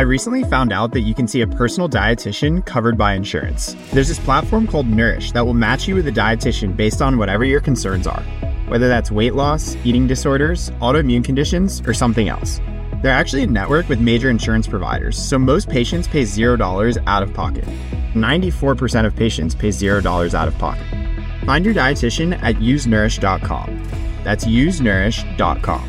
I recently found out that you can see a personal dietitian covered by insurance. There's this platform called Nourish that will match you with a dietitian based on whatever your concerns are, whether that's weight loss, eating disorders, autoimmune conditions, or something else. They're actually a network with major insurance providers, so most patients pay $0 out of pocket. 94% of patients pay $0 out of pocket. Find your dietitian at usenourish.com. That's usenourish.com.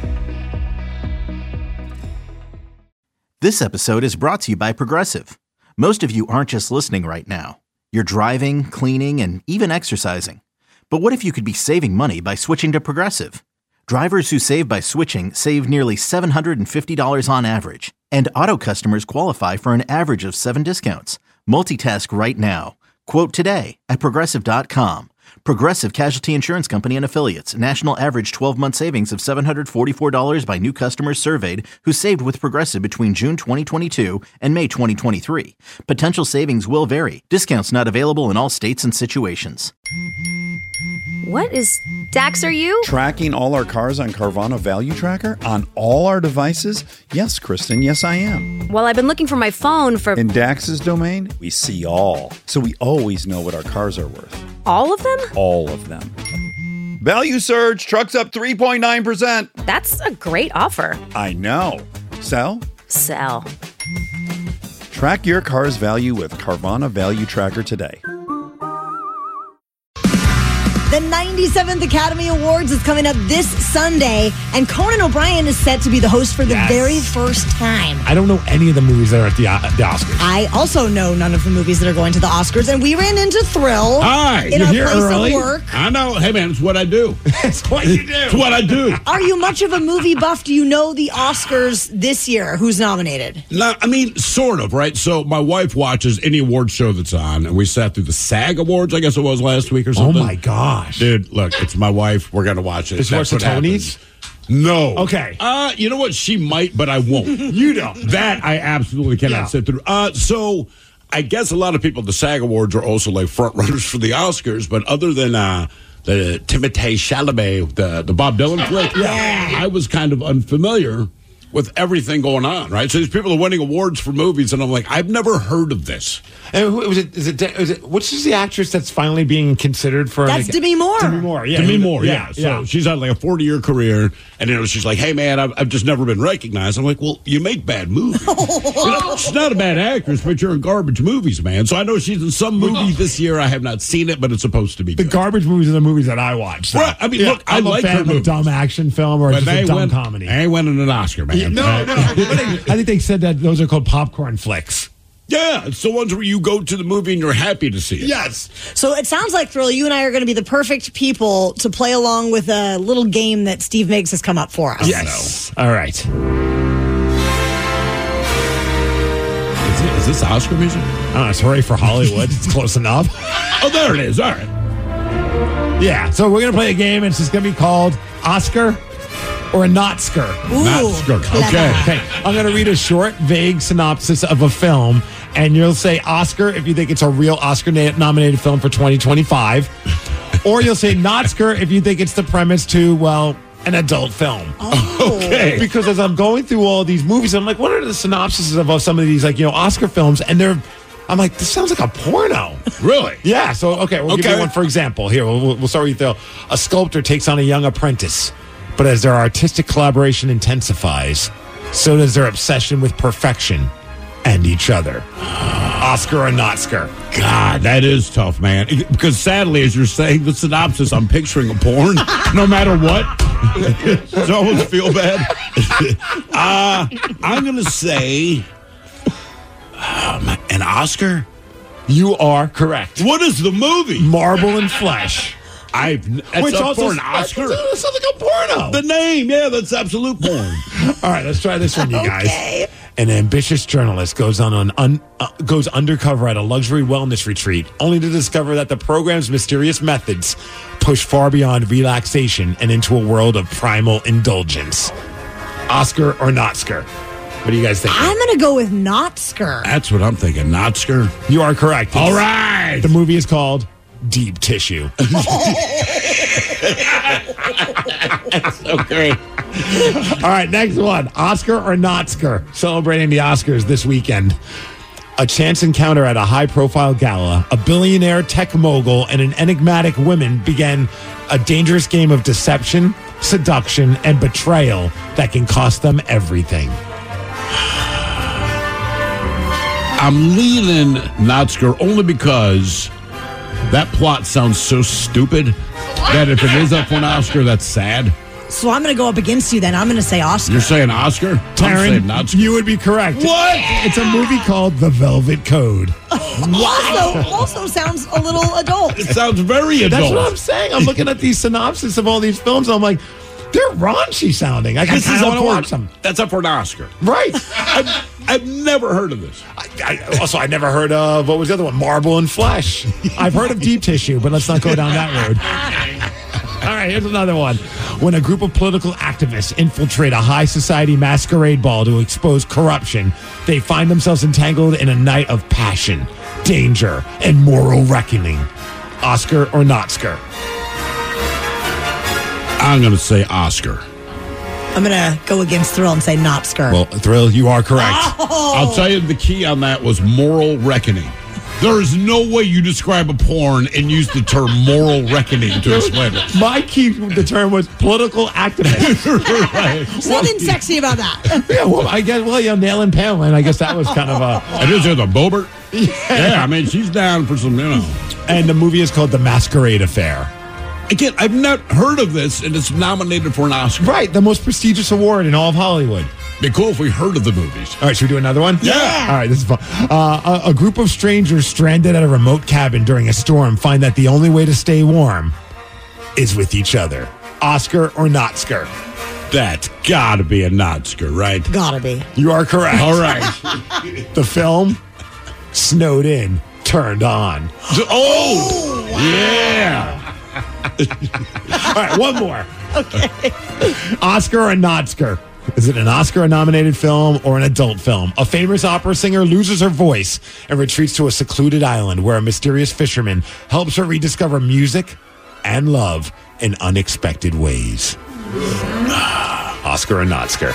This episode is brought to you by Progressive. Most of you aren't just listening right now. You're driving, cleaning, and even exercising. But what if you could be saving money by switching to Progressive? Drivers who save by switching save nearly $750 on average. And auto customers qualify for an average of 7 discounts. Multitask right now. Quote today at Progressive.com. Progressive Casualty Insurance Company and Affiliates. National average 12-month savings of $744 by new customers surveyed who saved with Progressive between June 2022 and May 2023. Potential savings will vary. Discounts not available in all states and situations. What is... Dax, are you? Tracking all our cars on Carvana Value Tracker on all our devices? Yes, Kristen, yes I am. Well, I've been looking for my phone for... In Dax's domain, we see all. So we always know what our cars are worth. All of them? All of them. Value surge, trucks up 3.9%. That's a great offer. I know. Sell? Sell. Track your car's value with Carvana Value Tracker today. The 97th Academy Awards is coming up this Sunday, and Conan O'Brien is set to be the host for the very first time. I don't know any of the movies that are at the Oscars. I also know none of the movies that are going to the Oscars, and we ran into Thrill Hi, in you're our here place early. of work. I know. Hey, man, it's what I do. It's what you do. It's what I do. Are you much of a movie buff? Do you know the Oscars this year? Who's nominated? No, I mean, sort of, right? So my wife watches any award show that's on, and we sat through the SAG Awards, I guess it was last week or something. Oh, my gosh. Dude, look, it's my wife. We're going to watch it. Does she watch the Tonys? No. Okay. You know what? She might, but I won't. You don't. That I absolutely cannot sit through. So I guess a lot of people, the SAG Awards are also like front runners for the Oscars, but other than the Timothée Chalamet, the Bob Dylan flick, I was kind of unfamiliar with everything going on, right? So these people are winning awards for movies, and I'm like, I've never heard of this. And who is it? Which is the actress that's finally being considered for? That's Demi Moore. Demi Moore, yeah. Demi Moore, yeah. So she's had like a 40-year career, and she's like, hey, man, I've just never been recognized. I'm like, well, you make bad movies. She's not a bad actress, but you're in garbage movies, man. So I know she's in some movie this year. I have not seen it, but it's supposed to be good. The garbage movies are the movies that I watch. So. Right. I mean, look, I like her movies. A dumb action film or just a dumb comedy. I ain't winning an Oscar, man. No. I think they said that those are called popcorn flicks. Yeah, it's the ones where you go to the movie and you're happy to see it. Yes. So it sounds like, Thrill, you and I are going to be the perfect people to play along with a little game that Steve Miggs has come up for us. Yes. All right. Is this Oscar music? It's Hooray for Hollywood. It's close enough. Oh, there it is. All right. Yeah, so we're going to play a game. It's just going to be called Oscar or a Notsker. Notsker. Okay. I'm going to read a short, vague synopsis of a film, and you'll say Oscar if you think it's a real Oscar-nominated film for 2025, or you'll say Notsker if you think it's the premise to, well, an adult film. Oh. Okay. Because as I'm going through all these movies, I'm like, what are the synopsises of some of these, Oscar films? And I'm like, this sounds like a porno. Really? Yeah. So, we'll give you one for example. Here, we'll start with you. A sculptor takes on a young apprentice. But as their artistic collaboration intensifies, so does their obsession with perfection and each other. Oscar or Notsker? God, that is tough, man. Because sadly, as you're saying the synopsis, I'm picturing a porn, no matter what. So I almost feel bad. I'm going to say an Oscar. You are correct. What is the movie? Marble and Flesh. Which also for an Oscar. That sounds like a porno. The name, that's absolute porn. All right, let's try this one, you guys. An ambitious journalist goes undercover at a luxury wellness retreat, only to discover that the program's mysterious methods push far beyond relaxation and into a world of primal indulgence. Oscar or Notsker? What do you guys think? I'm going to go with Notsker. That's what I'm thinking. Notsker. You are correct. All right. The movie is called Deep Tissue. So great. All right, next one. Oscar or Notsker? Celebrating the Oscars this weekend. A chance encounter at a high-profile gala. A billionaire tech mogul and an enigmatic woman began a dangerous game of deception, seduction, and betrayal that can cost them everything. I'm leaning Notsker only because that plot sounds so stupid that if it is up for an Oscar, that's sad. So I'm going to go up against you then. I'm going to say Oscar. You're saying Oscar? Taryn, you would be correct. What? It's a movie called The Velvet Code. Also sounds a little adult. It sounds very adult. That's what I'm saying. I'm looking at these synopsis of all these films. And I'm like, they're raunchy sounding. I kind of want to watch them. That's up for an Oscar. Right. I've never heard of this. I never heard of, what was the other one? Marble and Flesh. I've heard of Deep Tissue, but let's not go down that road. All right, here's another one. When a group of political activists infiltrate a high society masquerade ball to expose corruption, they find themselves entangled in a night of passion, danger, and moral reckoning. Oscar or Notsker? I'm going to say Oscar. I'm going to go against Thrill and say Notsker. Well, Thrill, you are correct. Oh. I'll tell you the key on that was moral reckoning. There is no way you describe a porn and use the term moral reckoning to explain it. My key, the term was political activist. Right. Nothing sexy about that. Yeah, well, I guess, Nailing Palin, I guess that was kind of a... I just hear the Bobert. Yeah, I mean, she's down for some, And the movie is called The Masquerade Affair. Again, I've not heard of this, and it's nominated for an Oscar. Right, the most prestigious award in all of Hollywood. Be cool if we heard of the movies. All right, should we do another one? Yeah. All right, this is fun. A group of strangers stranded at a remote cabin during a storm find that the only way to stay warm is with each other. Oscar or Notsker? That's gotta be a Notsker, right? Gotta be. You are correct. All right. The film, Snowed In, Turned On. Oh! Yeah! All right, one more. Okay. Oscar or Notsker? Is it an Oscar-nominated film or an adult film? A famous opera singer loses her voice and retreats to a secluded island where a mysterious fisherman helps her rediscover music and love in unexpected ways. Oscar or Notsker?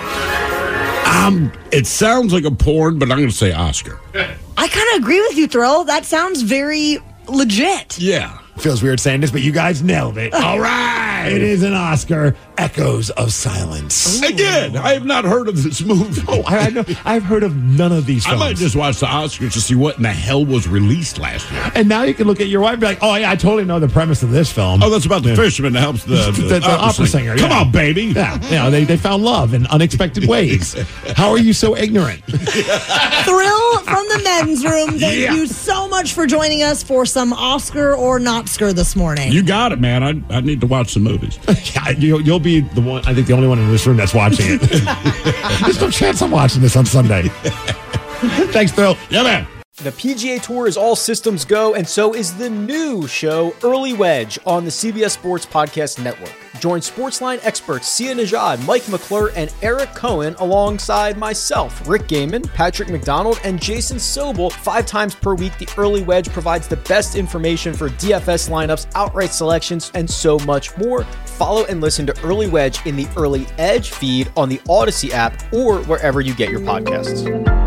It sounds like a porn, but I'm going to say Oscar. I kind of agree with you, Thrill. That sounds very legit. Yeah. Feels weird saying this, but you guys nailed it. All right. It is an Oscar. Echoes of Silence. Again, I have not heard of this movie. Oh, I know. I've heard of none of these films. I might just watch the Oscars to see what in the hell was released last year. And now you can look at your wife and be like, oh, yeah, I totally know the premise of this film. Oh, that's about the fisherman that helps the opera singer. Come on, baby. Yeah, they found love in unexpected ways. How are you so ignorant? Thrill from the men's room. Thank you so much for joining us for some Oscar or Notsker this morning. You got it, man. I need to watch some movies. Yeah, you'll be the one, I think the only one in this room that's watching it. There's no chance I'm watching this on Sunday. Thanks, Thrill. Yeah, man. The PGA Tour is all systems go, and so is the new show, Early Wedge, on the CBS Sports Podcast Network. Join Sportsline experts Sia Nejad, Mike McClure, and Eric Cohen alongside myself, Rick Gaiman, Patrick McDonald, and Jason Sobel 5 times per week. The Early Wedge provides the best information for DFS lineups, outright selections, and so much more. Follow and listen to Early Wedge in the Early Edge feed on the Odyssey app or wherever you get your podcasts.